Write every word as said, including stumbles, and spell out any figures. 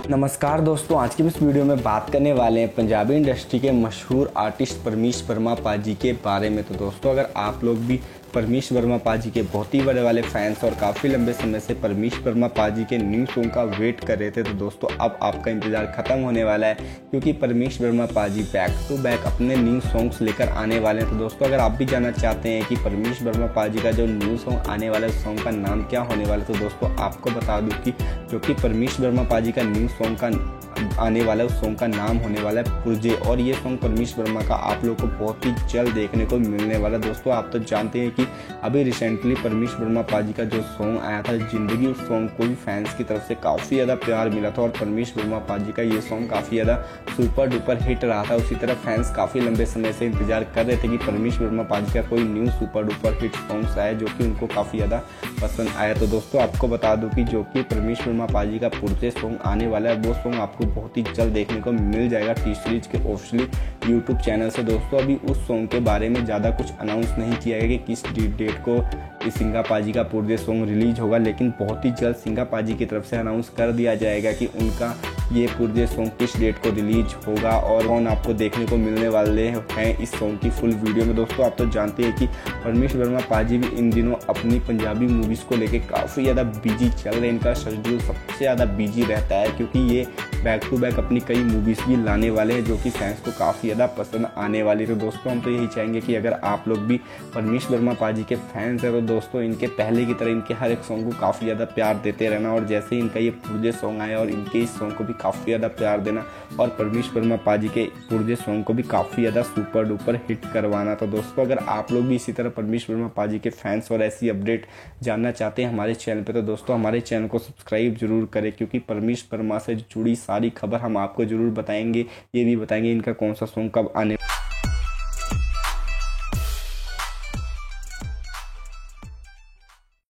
नमस्कार दोस्तों, आज की इस वीडियो में बात करने वाले हैं पंजाबी इंडस्ट्री के मशहूर आर्टिस्ट परमीश वर्मा पाजी के बारे में। तो दोस्तों, अगर आप लोग भी परमीश वर्मा पाजी के बहुत ही बड़े वाले फैंस और काफ़ी लंबे समय से परमीश वर्मा पाजी के न्यू सॉन्ग का वेट कर रहे थे, तो दोस्तों अब आपका इंतज़ार ख़त्म होने वाला है, क्योंकि Parmish Verma paaji back to back अपने न्यू सॉन्ग्स लेकर आने वाले हैं। तो दोस्तों, अगर आप भी जानना चाहते हैं कि परमीश वर्मा पाजी का जो न्यू सॉन्ग आने वाला है, सॉन्ग का नाम क्या होने वाला है, तो दोस्तों आपको बता दूँ कि जो कि परमीश वर्मा पाजी का न्यू सॉन्ग का आने वाला है, उस सॉन्ग का नाम होने वाला है पुरजे। और ये सॉन्ग परमीश वर्मा का आप लोगों को बहुत ही जल्द देखने को मिलने वाला है। दोस्तों, आप तो जानते हैं कि अभी रिसेंटली परमीश वर्मा पाजी का जो सॉन्ग आया था जिंदगी, उस सॉन्ग को भी फैंस की तरफ से काफ़ी ज़्यादा प्यार मिला था और परमीश वर्मा पाजी का ये सॉन्ग काफ़ी ज़्यादा सुपर डुपर हिट रहा था। उसी तरह फैंस काफ़ी लंबे समय से इंतजार कर रहे थे कि परमीश वर्मा पाजी का कोई new super duper hit songs आए जो कि उनको काफ़ी ज़्यादा पसंद आया। तो दोस्तों, आपको बता दूँ कि जो कि परमीश वर्मा पाजी का पुरजे सॉन्ग आने वाला है, वो सॉन्ग आपको बहुत ही जल्द देखने को मिल जाएगा टी सीरीज के ऑफिशियली यूट्यूब चैनल से। दोस्तों, अभी उस सॉन्ग के बारे में ज़्यादा कुछ अनाउंस नहीं किया गया कि किस डेट को इस सिंगा पाजी का पुरजे सॉन्ग रिलीज होगा, लेकिन बहुत ही जल्द सिंगा पाजी की तरफ से अनाउंस कर दिया जाएगा कि उनका ये पुरजे सॉन्ग किस डेट को रिलीज होगा और कौन आपको देखने को मिलने वाले हैं इस सॉन्ग की फुल वीडियो में। दोस्तों, आप तो जानते हैं कि परमीश वर्मा पाजी भी इन दिनों अपनी पंजाबी मूवीज़ को लेके काफ़ी ज़्यादा बिजी चल रहे हैं। इनका शेड्यूल सबसे ज़्यादा बिजी रहता है, क्योंकि ये बैक टू बैक अपनी कई मूवीज़ भी लाने वाले हैं जो कि फैंस को काफ़ी ज़्यादा पसंद आने वाली। तो दोस्तों, हम तो यही चाहेंगे कि अगर आप लोग भी परमीश वर्मा पाजी के फैंस हैं, तो दोस्तों इनके पहले की तरह इनके हर एक सॉन्ग को काफ़ी ज़्यादा प्यार देते रहना, और जैसे ही इनका ये पुरजे सॉन्ग आया और इनके इस सॉन्ग को भी काफ़ी ज़्यादा प्यार देना और परमीश वर्मा पाजी के पुरजे सॉन्ग को भी काफ़ी ज़्यादा सुपर डुपर हिट करवाना। तो दोस्तों, अगर आप लोग भी इसी तरह परमीश वर्मा पाजी के फैंस और ऐसी अपडेट जानना चाहते हैं हमारे चैनल पे, तो दोस्तों हमारे चैनल को सब्सक्राइब जरूर करें, क्योंकि परमीश वर्मा से जुड़ी सारी खबर हम आपको जरूर बताएंगे। ये भी बताएंगे इनका कौन सा सॉन्ग कब आने